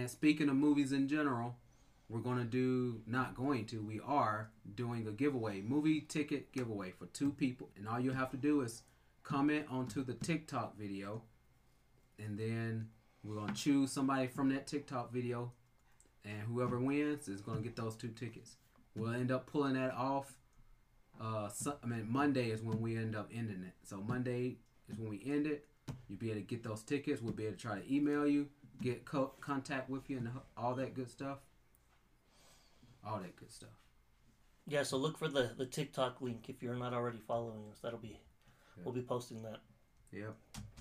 And speaking of movies in general, we are doing a giveaway, movie ticket giveaway for 2 people. And all you have to do is comment onto the TikTok video. And then we're going to choose somebody from that TikTok video. And whoever wins is going to get those 2 tickets. We'll end up pulling that off. Monday is when we end up ending it. So Monday is when we end it. You'll be able to get those tickets. We'll be able to try to email you, get contact with you, and all that good stuff. All that good stuff. Yeah, so look for the TikTok link if you're not already following us. We'll be posting that. Yep.